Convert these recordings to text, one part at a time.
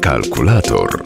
Kalkulator.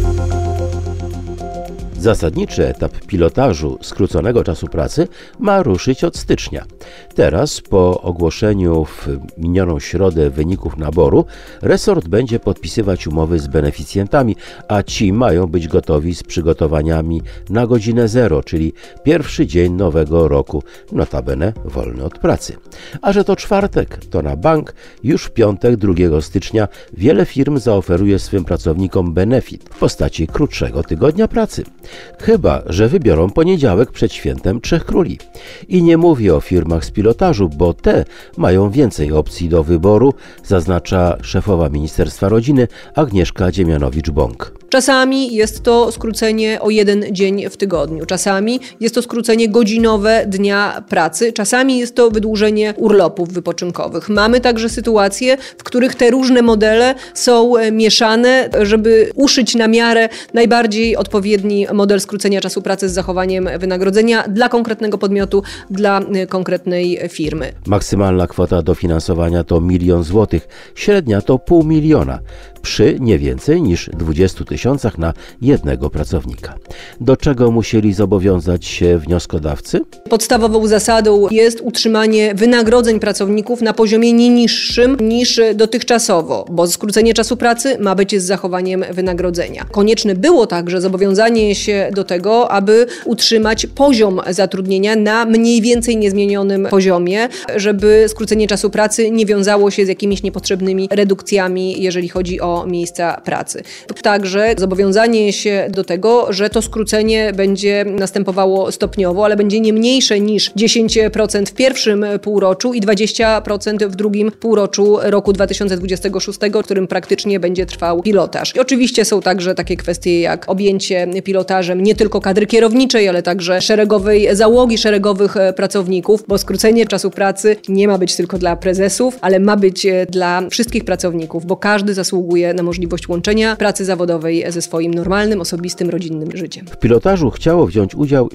Zasadniczy etap pilotażu skróconego czasu pracy ma ruszyć od stycznia. Teraz, po ogłoszeniu w minioną środę wyników naboru, resort będzie podpisywać umowy z beneficjentami, a ci mają być gotowi z przygotowaniami na godzinę zero, czyli pierwszy dzień nowego roku, notabene wolny od pracy. A że to czwartek, to na bank już w piątek 2 stycznia wiele firm zaoferuje swym pracownikom benefit w postaci krótszego tygodnia pracy. Chyba że wybiorą poniedziałek przed świętem Trzech Króli. I nie mówię o firmach z pilotażu, bo te mają więcej opcji do wyboru, zaznacza szefowa Ministerstwa Rodziny Agnieszka Dziemianowicz-Bąk. Czasami jest to skrócenie o 1 dzień w tygodniu, czasami jest to skrócenie godzinowe dnia pracy, czasami jest to wydłużenie urlopów wypoczynkowych. Mamy także sytuacje, w których te różne modele są mieszane, żeby uszyć na miarę najbardziej odpowiedni model skrócenia czasu pracy z zachowaniem wynagrodzenia dla konkretnego podmiotu, dla konkretnej firmy. Maksymalna kwota dofinansowania to 1 000 000 złotych, średnia to 500 000, przy nie więcej niż 20 000 na jednego pracownika. Do czego musieli zobowiązać się wnioskodawcy? Podstawową zasadą jest utrzymanie wynagrodzeń pracowników na poziomie nie niższym niż dotychczasowo, bo skrócenie czasu pracy ma być z zachowaniem wynagrodzenia. Konieczne było także zobowiązanie się do tego, aby utrzymać poziom zatrudnienia na mniej więcej niezmienionym poziomie, żeby skrócenie czasu pracy nie wiązało się z jakimiś niepotrzebnymi redukcjami, jeżeli chodzi o miejsca pracy. Także zobowiązanie się do tego, że to skrócenie będzie następowało stopniowo, ale będzie nie mniejsze niż 10% w pierwszym półroczu i 20% w drugim półroczu roku 2026, w którym praktycznie będzie trwał pilotaż. I oczywiście są także takie kwestie jak objęcie pilotażem nie tylko kadry kierowniczej, ale także szeregowej załogi, szeregowych pracowników, bo skrócenie czasu pracy nie ma być tylko dla prezesów, ale ma być dla wszystkich pracowników, bo każdy zasługuje na możliwość łączenia pracy zawodowej ze swoim normalnym, osobistym, rodzinnym życiem. W pilotażu chciało wziąć udział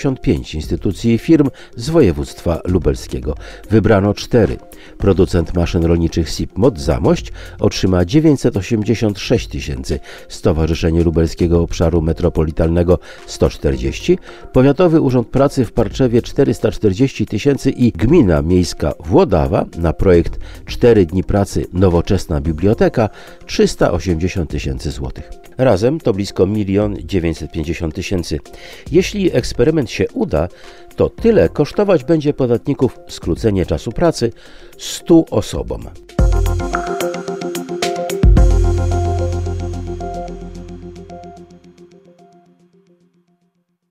75 instytucji i firm z województwa lubelskiego. Wybrano 4. Producent maszyn rolniczych SIP-MOD Zamość otrzyma 986 000, Stowarzyszenie Lubelskiego Obszaru Metropolitalnego 140, Powiatowy Urząd Pracy w Parczewie 440 000 i Gmina Miejska Włodawa na projekt 4 dni pracy Nowoczesna Biblioteka 380 000 złotych. Razem to blisko 1 950 000. Jeśli eksperyment się uda, to tyle kosztować będzie podatników skrócenie czasu pracy 100 osobom.